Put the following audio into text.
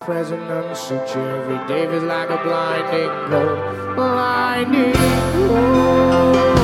President Sir Jerry Davis like a blinding glow, blinding glow.